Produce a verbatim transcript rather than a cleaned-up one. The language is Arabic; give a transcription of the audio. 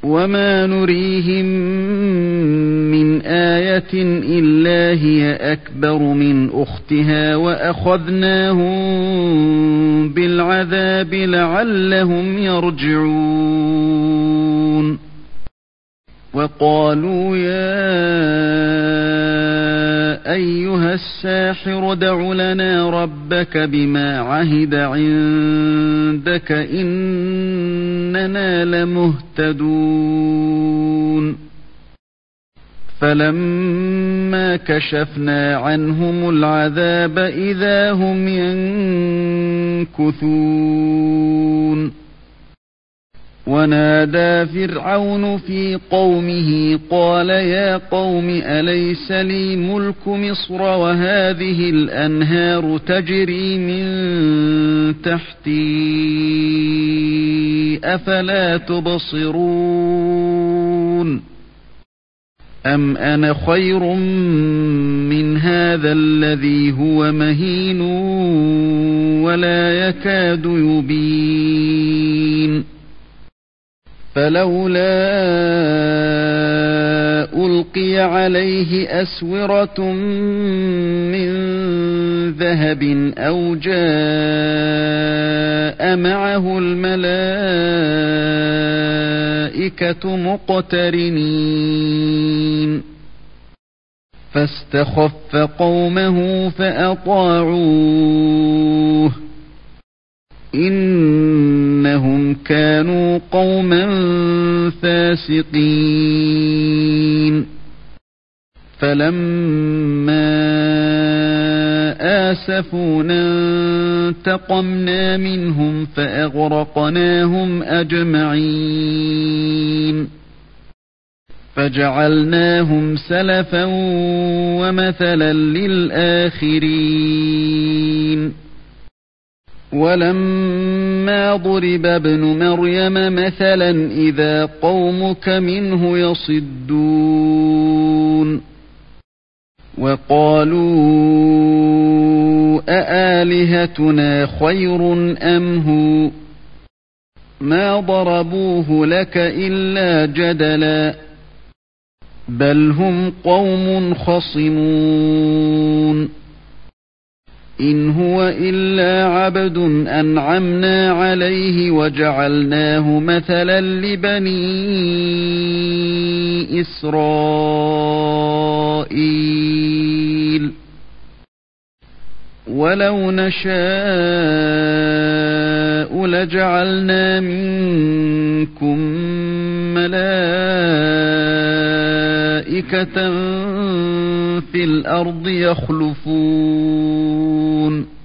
وما نريهم من آية إلا هي أكبر من أختها وأخذناهم بالعذاب لعلهم يرجعون وقالوا يا أيها الساحر ادع لنا ربك بما عهد عندك إننا لمهتدون فلما كشفنا عنهم العذاب إذا هم ينكثون ونادى فرعون في قومه قال يا قوم أليس لي ملك مصر وهذه الأنهار تجري من تحتي أفلا تبصرون أم أنا خير من هذا الذي هو مهين ولا يكاد يبين فلولا ألقي عليه أسورة من ذهب أو جاء معه الملائكة مقترنين فاستخف قومه فأطاعوه إنهم كانوا قوما فاسقين فلما آسفونا انتقمنا منهم فأغرقناهم أجمعين فجعلناهم سلفا ومثلا للآخرين ولما ضرب ابن مريم مثلا إذا قومك منه يصدون وقالوا أآلهتنا خير أم هو ما ضربوه لك إلا جدلا بل هم قوم خصمون إن هو إلا عبد أنعمنا عليه وجعلناه مثلا لبني إسرائيل ولو نشاء لجعلنا منكم ملائكة في الأرض يخلفون